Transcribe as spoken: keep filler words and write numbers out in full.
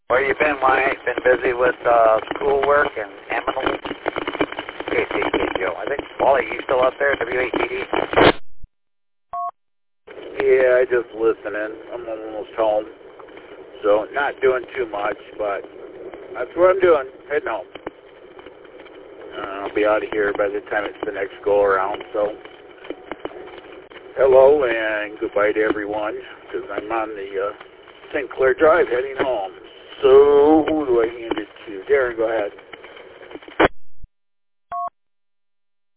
Where you been, Wyatt? Been busy with uh, schoolwork and Aminal? Okay, K K Joe. I think, Wally, you still up there at W A T D? Yeah, I just listening. I'm almost home. So, not doing too much, but that's what I'm doing. Heading home. Uh, I'll be out of here by the time it's the next go-around, so hello and goodbye to everyone, because I'm on the uh, Saint Clair Drive heading home. So, who do I hand it to? Darren, go ahead.